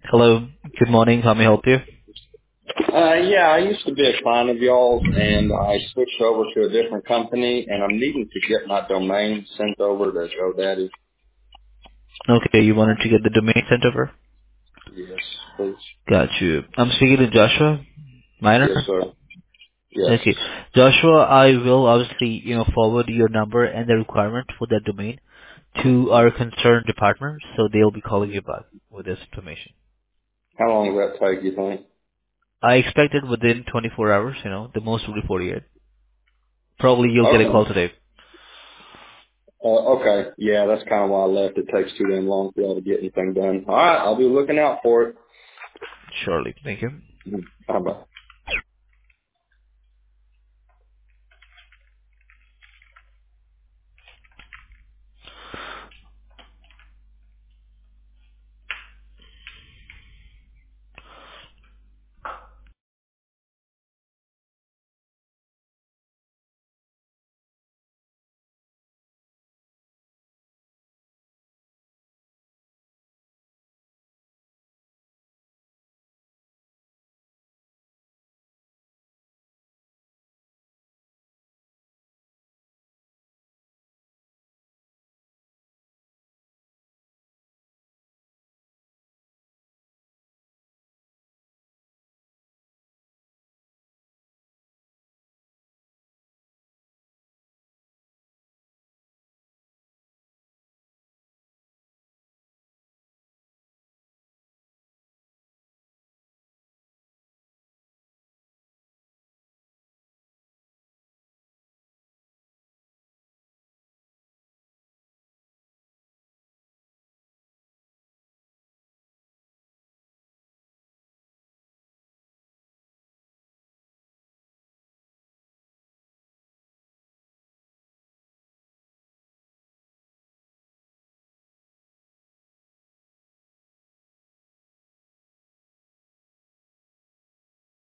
Hello. Good morning. How may I help you? Yeah, I used to be a client of y'all's, and I switched over to a different company, and I'm needing to get my domain sent over to GoDaddy. Okay, you wanted to get the domain sent over? Yes, please. Got you. I'm speaking to Joshua Yes, Minor. sir. Yes. Okay. Joshua, I will obviously, forward your number and the requirement for that domain to our concerned department, so they'll be calling you back with this information. How long does that take, you think? I expect it within 24 hours, the most will be 48. Probably you'll get a Okay. call today. Okay. Yeah, that's kind of why I left. It takes too damn long for y'all to get anything done. All right, I'll be looking out for it. Surely. Thank you. Bye-bye.